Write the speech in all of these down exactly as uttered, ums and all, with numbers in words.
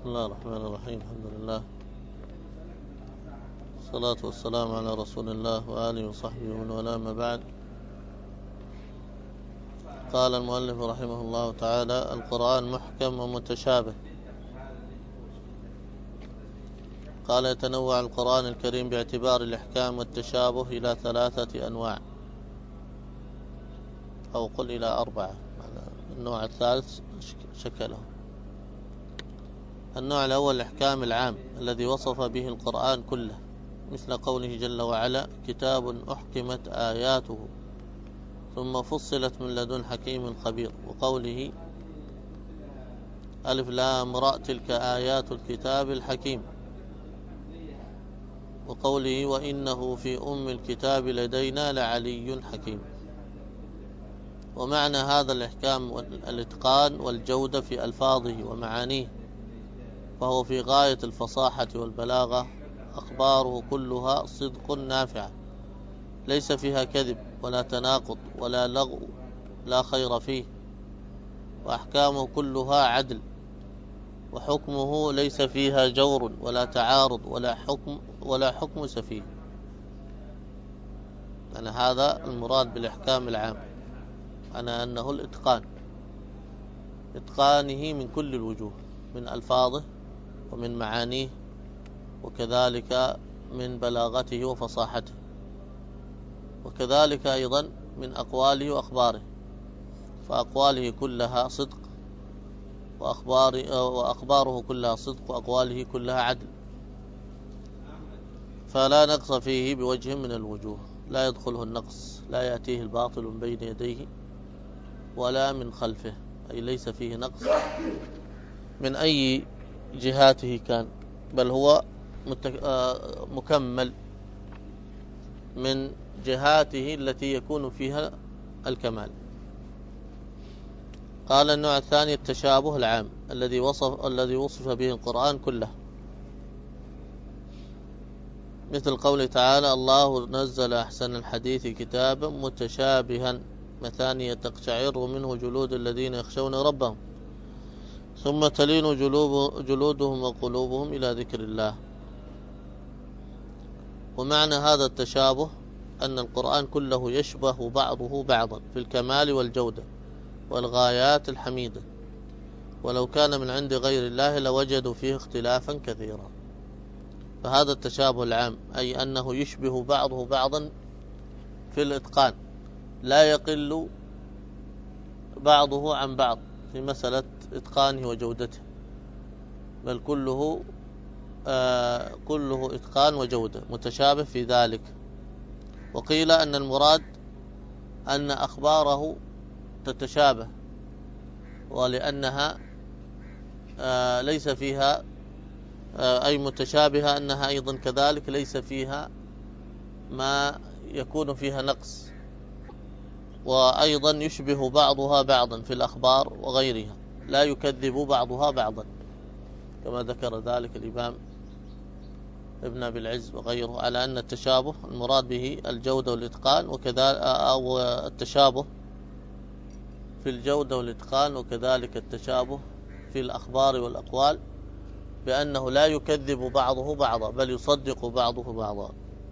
بسم الله الرحمن الرحيم. الحمد لله، الصلاة والسلام على رسول الله وآله وصحبه ومن والاه، ما بعد. قال المؤلف رحمه الله تعالى: القرآن محكم ومتشابه. قال: يتنوع القرآن الكريم باعتبار الإحكام والتشابه إلى ثلاثة أنواع، أو قل إلى أربعة. النوع الثالث شكله. النوع الأول الإحكام العام الذي وصف به القرآن كله، مثل قوله جل وعلا: كتاب أحكمت آياته ثم فصلت من لدن حكيم خبير، وقوله: ألف لام راء تلك آيات الكتاب الحكيم، وقوله: وإنه في أم الكتاب لدينا لعلي حكيم. ومعنى هذا الإحكام والإتقان والجودة في ألفاظه ومعانيه، فهو في غاية الفصاحة والبلاغة، أخباره كلها صدق نافع، ليس فيها كذب ولا تناقض ولا لغو لا خير فيه، وأحكامه كلها عدل، وحكمه ليس فيها جور ولا تعارض ولا حكم ولا حكم سفيه. يعني هذا المراد بالإحكام العام، أنا أنه الإتقان، إتقانه من كل الوجوه، من ألفاظه ومن معانيه، وكذلك من بلاغته وفصاحته، وكذلك أيضا من أقواله وأخباره، فأقواله كلها صدق، وأخبار وأخباره كلها صدق، وأقواله كلها عدل، فلا نقص فيه بوجه من الوجوه، لا يدخله النقص، لا يأتيه الباطل من بين يديه ولا من خلفه، أي ليس فيه نقص من أي جهاته كان، بل هو مكمل من جهاته التي يكون فيها الكمال. قال: النوع الثاني التشابه العام الذي وصف الذي وصف به القرآن كله، مثل قوله تعالى: الله نزل أحسن الحديث كتابا متشابها مثانية تقشعر منه جلود الذين يخشون ربهم ثم تلين جلوب جلودهم وقلوبهم إلى ذكر الله. ومعنى هذا التشابه أن القرآن كله يشبه بعضه بعضا في الكمال والجودة والغايات الحميدة، ولو كان من عند غير الله لوجدوا فيه اختلافا كثيرا. فهذا التشابه العام، أي أنه يشبه بعضه بعضا في الإتقان، لا يقل بعضه عن بعض في مسألة إتقانه وجودته، بل كله آه كله إتقان وجودة، متشابه في ذلك. وقيل أن المراد أن أخباره تتشابه، ولأنها آه ليس فيها آه أي متشابهة، أنها أيضا كذلك ليس فيها ما يكون فيها نقص، وأيضا يشبه بعضها بعضا في الأخبار وغيرها، لا يكذب بعضها بعضا، كما ذكر ذلك الإمام ابن أبي العز وغيره، على أن التشابه المراد به الجودة والإتقان، وكذلك أو التشابه في الجودة والإتقان، وكذلك التشابه في الأخبار والأقوال، بأنه لا يكذب بعضه بعضا بل يصدق بعضه بعضا.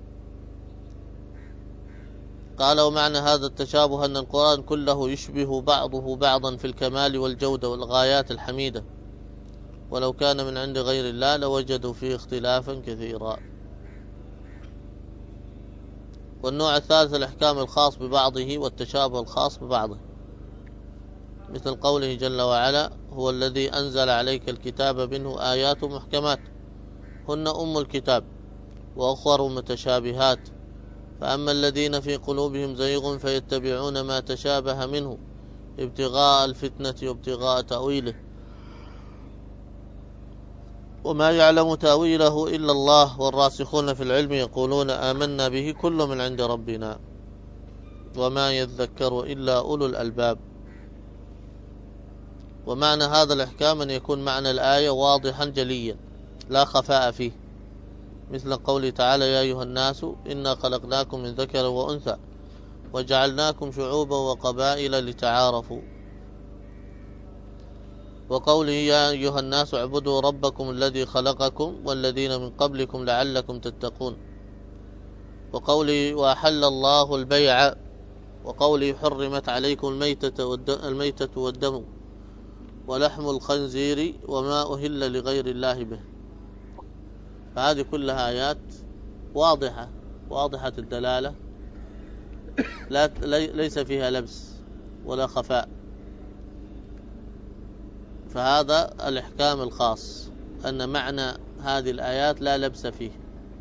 قال: ومعنى هذا التشابه أن القرآن كله يشبه بعضه بعضا في الكمال والجودة والغايات الحميدة، ولو كان من عند غير الله لوجدوا فيه اختلافا كثيرا. والنوع الثالث الإحكام الخاص ببعضه والتشابه الخاص ببعضه، مثل قوله جل وعلا: هو الذي أنزل عليك الكتاب منه آيات محكمات هن أم الكتاب وأخر متشابهات، فأما الذين في قلوبهم زيغ فيتبعون ما تشابه منه ابتغاء الفتنة وابتغاء تأويله وما يعلم تأويله إلا الله والراسخون في العلم يقولون آمنا به كل من عند ربنا وما يذكر إلا أولو الألباب. ومعنى هذا الإحكام أن يكون معنى الآية واضحا جليا لا خفاء فيه، مثل قوله تعالى: يا أيها الناس إنا خلقناكم من ذكر وأنثى وجعلناكم شعوبا وقبائل لتعارفوا. وقوله يا أيها الناس اعبدوا ربكم الذي خلقكم والذين من قبلكم لعلكم تتقون. وقوله وأحل الله البيع. وقوله حرمت عليكم الميتة الميتة والدم ولحم الخنزير وما أهل لغير الله به. فهذه كلها آيات واضحة واضحة الدلالة، لا ليس فيها لبس ولا خفاء. فهذا الإحكام الخاص، أن معنى هذه الآيات لا لبس فيه.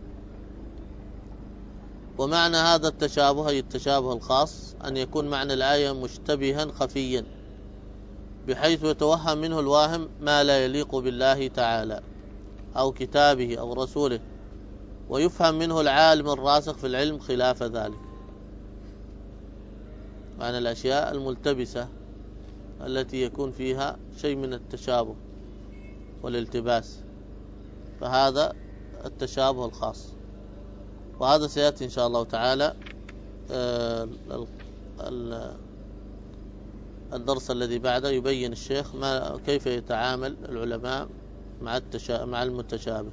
ومعنى هذا التشابه أي التشابه الخاص أن يكون معنى الآية مشتبها خفيا، بحيث يتوهم منه الواهم ما لا يليق بالله تعالى أو كتابه أو رسوله، ويفهم منه العالم الراسخ في العلم خلاف ذلك. معنى الأشياء الملتبسة التي يكون فيها شيء من التشابه والالتباس، فهذا التشابه الخاص. وهذا سيأتي إن شاء الله تعالى الدرس الذي بعده، يبين الشيخ ما كيف يتعامل العلماء مع مع المتشابه.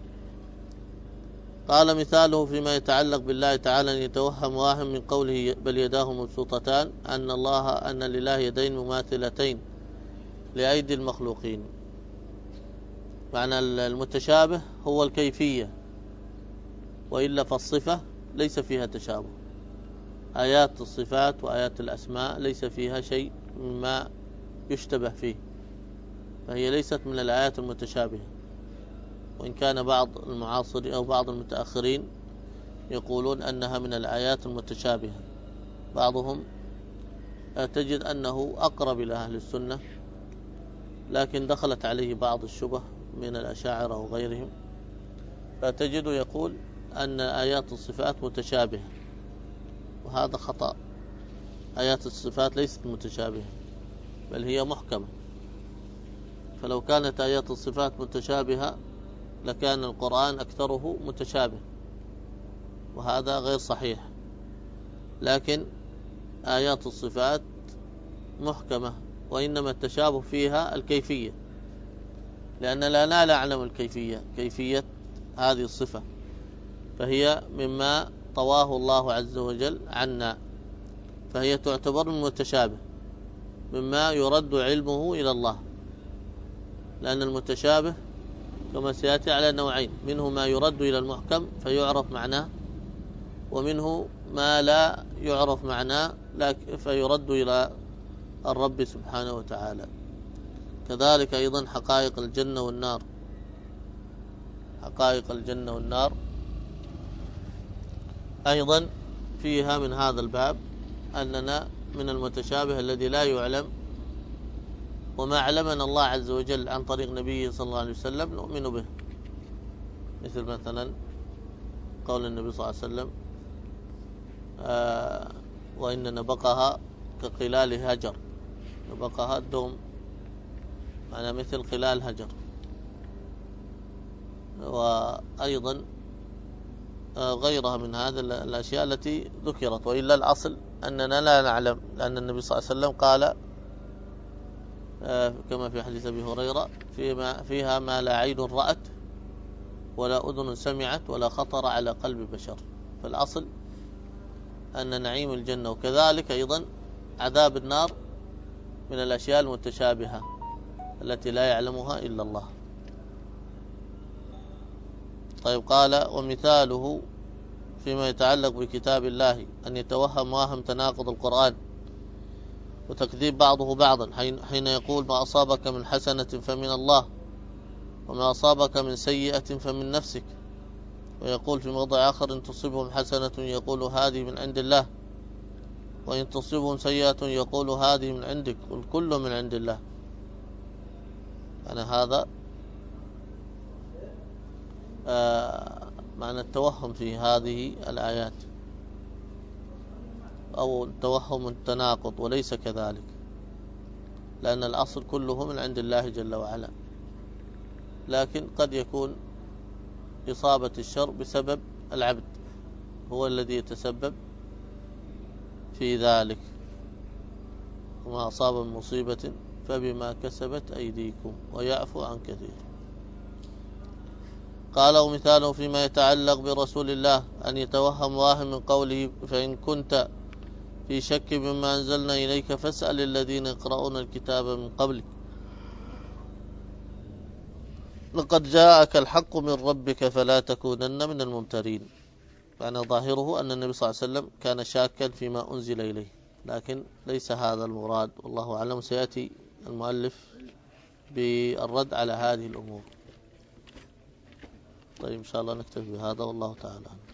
قال مثاله فيما يتعلق بالله تعالى أن يتوهم واهم من قوله بل يداه مبسوطتان أن الله أن لله يدين مماثلتين لأيدي المخلوقين. معنى المتشابه هو الكيفية، وإلا فالصفة ليس فيها تشابه. آيات الصفات وآيات الأسماء ليس فيها شيء مما يشتبه فيه، فهي ليست من الآيات المتشابهة. وإن كان بعض المعاصرين أو بعض المتأخرين يقولون أنها من الآيات المتشابهة، بعضهم تجد أنه أقرب إلى أهل السنة، لكن دخلت عليه بعض الشبه من الأشاعرة وغيرهم، فتجد يقول أن آيات الصفات متشابهة، وهذا خطأ. آيات الصفات ليست متشابهة، بل هي محكمة. فلو كانت آيات الصفات متشابهة لكان القرآن أكثره متشابه، وهذا غير صحيح. لكن آيات الصفات محكمة، وإنما التشابه فيها الكيفية، لأننا لا نعلم الكيفية كيفية هذه الصفة، فهي مما طواه الله عز وجل عنا، فهي تعتبر المتشابه مما يرد علمه إلى الله. لأن المتشابه كما سيأتي على نوعين، منه ما يرد إلى المحكم فيعرف معناه، ومنه ما لا يعرف معناه لكن فيرد إلى الرب سبحانه وتعالى. كذلك أيضا حقائق الجنة والنار، حقائق الجنة والنار أيضا فيها من هذا الباب، أننا من المتشابه الذي لا يعلم، وما علمنا الله عز وجل عن طريق نبيه صلى الله عليه وسلم نؤمن به. مثل مثلا قول النبي صلى الله عليه وسلم آه وإن نبقها كقلال هجر. نبقها الدوم معنى مثل قلال هجر. وأيضا غيرها من هذه الأشياء التي ذكرت. وإلا الأصل أننا لا نعلم، لأن النبي صلى الله عليه وسلم قال كما في حديث أبي هريرة فيما فيها ما لا عين رأت ولا أذن سمعت ولا خطر على قلب بشر. فالأصل أن نعيم الجنة وكذلك أيضا عذاب النار من الأشياء المتشابهة التي لا يعلمها إلا الله. طيب قال ومثاله فيما يتعلق بكتاب الله أن يتوهم واهم تناقض القرآن وتكذيب بعضه بعضا، حين يقول ما أصابك من حسنة فمن الله وما أصابك من سيئة فمن نفسك، ويقول في موضع آخر إن تصيبهم حسنة يقول هذه من عند الله وإن تصيبهم سيئة يقول هذه من عندك والكل من عند الله. يعني هذا آه معنى التوهم في هذه الآيات، أو توهم التناقض، وليس كذلك، لأن الأصل كله من عند الله جل وعلا، لكن قد يكون إصابة الشر بسبب العبد، هو الذي يتسبب في ذلك. وما أصاب من مصيبة فبما كسبت أيديكم ويعفو عن كثير. قال ومثاله فيما يتعلق برسول الله أن يتوهم واهم من قوله فإن كنت في شك مما أنزلنا إليك فاسأل الذين يقرؤون الكتاب من قبلك لقد جاءك الحق من ربك فلا تكونن من الممترين. يعني ظاهره أن النبي صلى الله عليه وسلم كان شاكا فيما أنزل إليه، لكن ليس هذا المراد والله أعلم. سيأتي المؤلف بالرد على هذه الأمور. طيب إن شاء الله نكتفي بهذا والله تعالى.